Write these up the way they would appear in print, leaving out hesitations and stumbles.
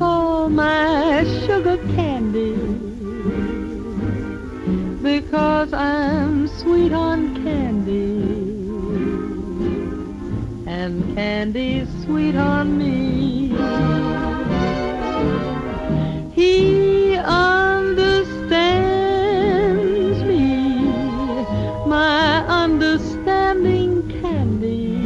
call my sugar candy, because I'm sweet on candy, and candy's sweet on me. He understands me, my understanding candy,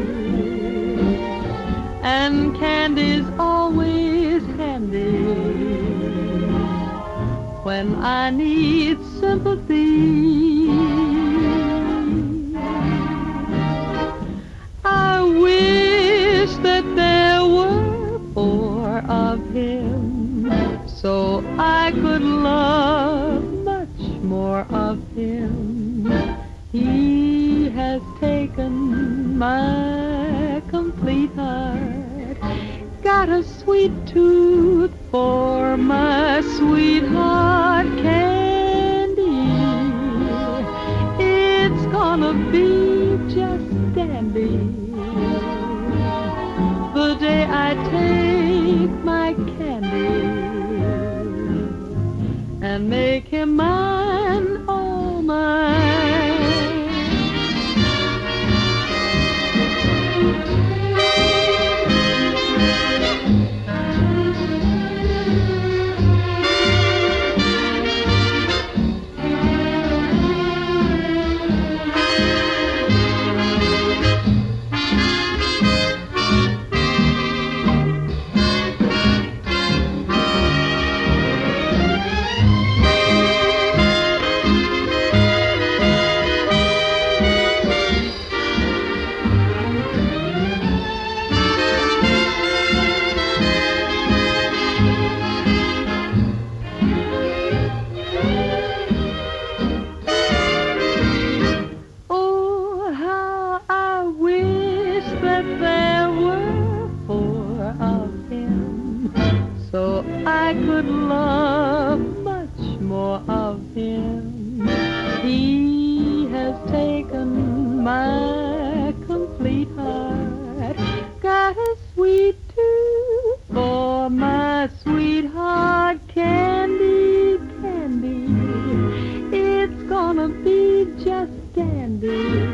and candy's always handy when I need sympathy. I wish that there were more of him, so I could love much more of him. He has taken my complete heart, got a sweet tooth for my sweetheart candy. It's gonna be just dandy the day I take my candy and make him mine, all mine. So I could love much more of him. He has taken my complete heart, got a sweet tooth for my sweetheart candy, candy. It's gonna be just dandy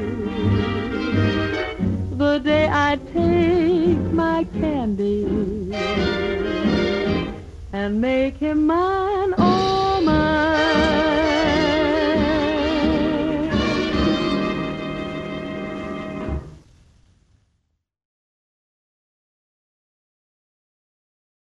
the day I take my candy and make him mine.